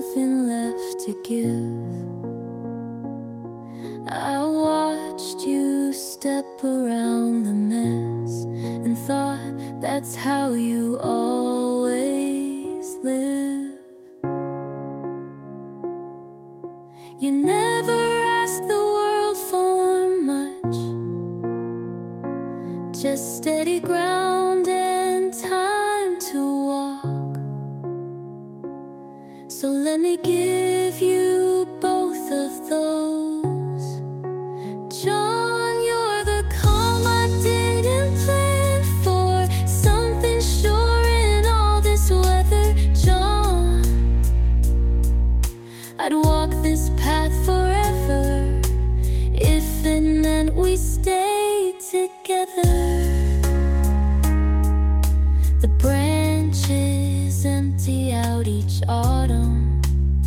nothing left to give. I watched you step around the mess and thought that's how you always live. You never asked the world for much, just steady ground and time to walk. So let me give you both of those. John, you're the calm I didn't plan for, something sure in all this weather. John, I'd walk this path forever if it meant we stayed together. The branches empty out each autumn,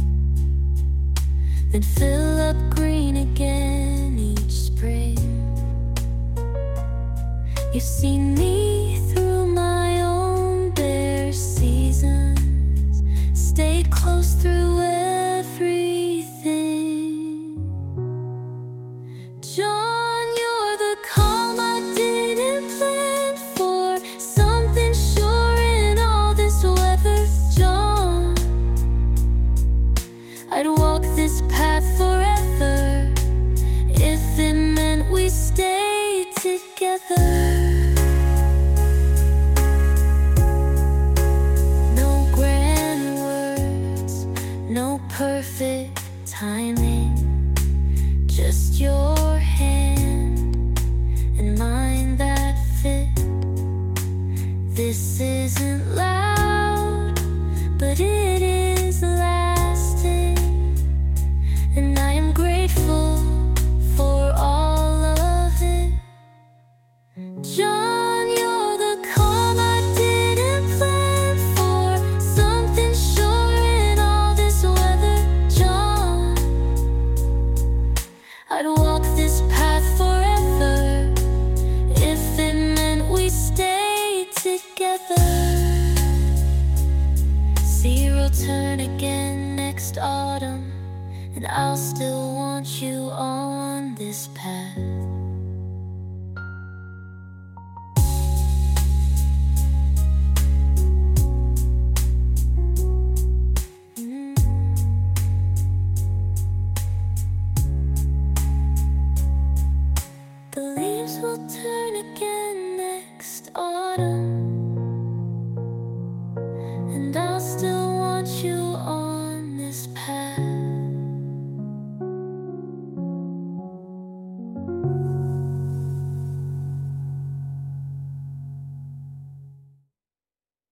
then fill up green again each spring. You've seen me through my own bare seasons, stayed close through everything. John, you're the calm I didn't plan for, something sure in all this weather. John, I'd walk this path forever if it meant we stayed together. No grand words, no perfect timing, just your hand and mine that fit. This isn't loud, but it is lasting, and I am grateful for all of it. John, you're the calm I didn't plan for, something sure in all this weather. John, I'd walk this path forever if it meant we stayed together. See, you'll turn again next autumn, and I'll still want you on this path. The leaves will turn again next autumn,